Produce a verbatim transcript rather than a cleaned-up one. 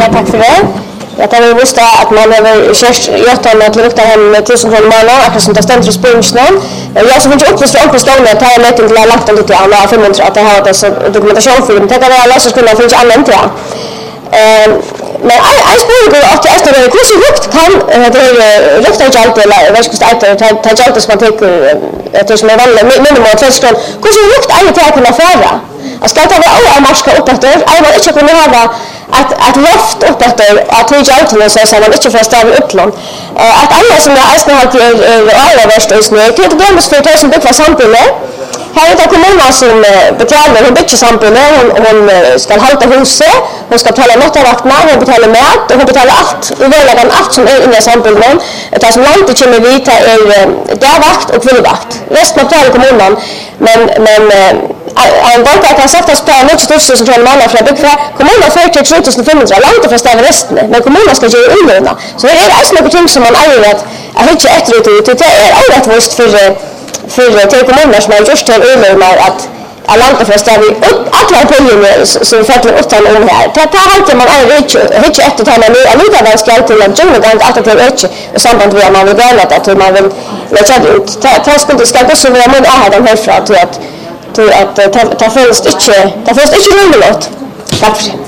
Ja, tack för det. Jag tar väl visst att man har gjort att lukta hem tusen kronor månader, akkurat som det stämmer i springen. Jag som inte upplyst från upplyst att jag vet inte lagt om lite grann, fem hundra att jag har det så dokumentation för det. Det kan vara läsa skulle jag finna annan till. Men jag spår att jag står hur så lukt kan det lukta inte alltid eller vad ska jag säga ta ta allt som man tycker det som är vanligt minimum två skål. Hur så lukt är det att kunna föra? Jag ska ta det alla marska upp efter. Jag vill inte kunna ha att att loft upp efter att ta allt så så man inte får stäva upplån. Att alla som jag äskar har till alla värsta just nu. Det är det måste för tusen bygg för samtidigt. Här är det kommunen som betalar, hon bygger samtidigt, hon, hon ska hålla huset, hon ska betala notarvaktna, hon betalar mat och hon betalar allt. Överläggan allt som är inne i samtidigt. Det som landet kommer vid är därvakt och kvinnvakt. Resten betalar kommunen, men, men en bankare kan sagt att spara mycket tusen kronor månader för att bygga. Kommunen får till tre tusen fem hundra, landet får stäva resten, men kommunen ska ge inlåna. Så det är alltså något ting som man äger att jag inte efter det, det är orättvist för för till kommuner som har gjort till överlånar att landet får stäva upp alla pengar som fattar utan om här. Det tar alltid man är rich rich efter att man är lite ganska till att junga gång att det är rich och samband med man vill göra det att man vill lägga ut. Ta skulle ska gå så vi man är den här för att att ta ta först inte ta först inte roligt. Tack för